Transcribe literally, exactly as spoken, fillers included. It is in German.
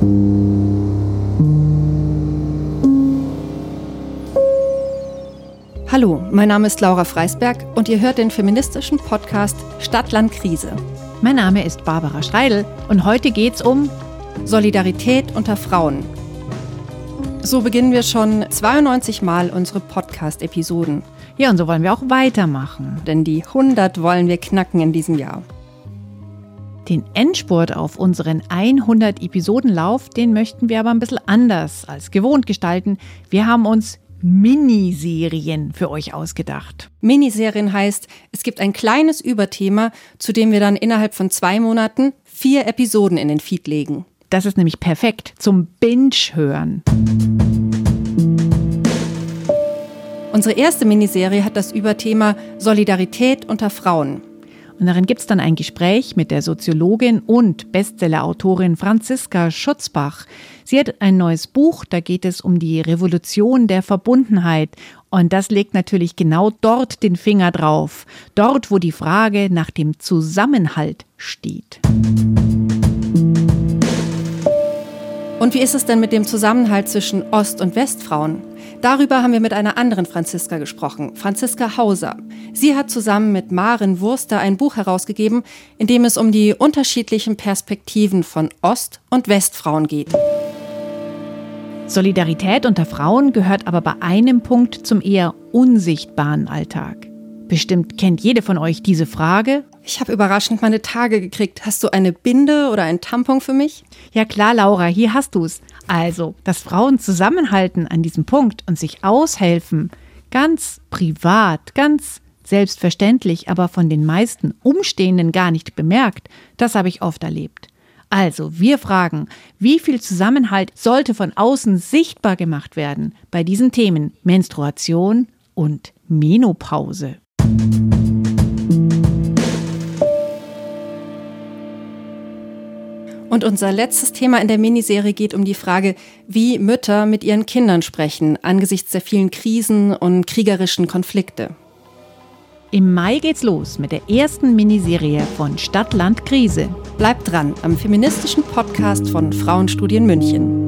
Hallo, mein Name ist Laura Freisberg und ihr hört den feministischen Podcast Stadt, Land, Krise. Mein Name ist Barbara Schreidel und heute geht's um Solidarität unter Frauen. So beginnen wir schon zweiundneunzig Mal unsere Podcast-Episoden. Ja, und so wollen wir auch weitermachen. Denn die hundert wollen wir knacken in diesem Jahr. Den Endspurt auf unseren hundert Episodenlauf, den möchten wir aber ein bisschen anders als gewohnt gestalten. Wir haben uns Miniserien für euch ausgedacht. Miniserien heißt, es gibt ein kleines Überthema, zu dem wir dann innerhalb von zwei Monaten vier Episoden in den Feed legen. Das ist nämlich perfekt zum Binge-Hören. Unsere erste Miniserie hat das Überthema Solidarität unter Frauen. Und darin gibt es dann ein Gespräch mit der Soziologin und Bestsellerautorin Franziska Schutzbach. Sie hat ein neues Buch, da geht es um die Revolution der Verbundenheit. Und das legt natürlich genau dort den Finger drauf. Dort, wo die Frage nach dem Zusammenhalt steht. Und wie ist es denn mit dem Zusammenhalt zwischen Ost- und Westfrauen? Darüber haben wir mit einer anderen Franziska gesprochen, Franziska Hauser. Sie hat zusammen mit Maren Wurster ein Buch herausgegeben, in dem es um die unterschiedlichen Perspektiven von Ost- und Westfrauen geht. Solidarität unter Frauen gehört aber bei einem Punkt zum eher unsichtbaren Alltag. Bestimmt kennt jede von euch diese Frage. Ich habe überraschend meine Tage gekriegt. Hast du eine Binde oder einen Tampon für mich? Ja klar, Laura, hier hast du's. Also, dass Frauen zusammenhalten an diesem Punkt und sich aushelfen, ganz privat, ganz selbstverständlich, aber von den meisten Umstehenden gar nicht bemerkt, das habe ich oft erlebt. Also, wir fragen, wie viel Zusammenhalt sollte von außen sichtbar gemacht werden bei diesen Themen Menstruation und Menopause? Und unser letztes Thema in der Miniserie geht um die Frage, wie Mütter mit ihren Kindern sprechen, angesichts der vielen Krisen und kriegerischen Konflikte. Im Mai geht's los mit der ersten Miniserie von Stadt, Land, Krise. Bleibt dran am feministischen Podcast von Frauenstudien München.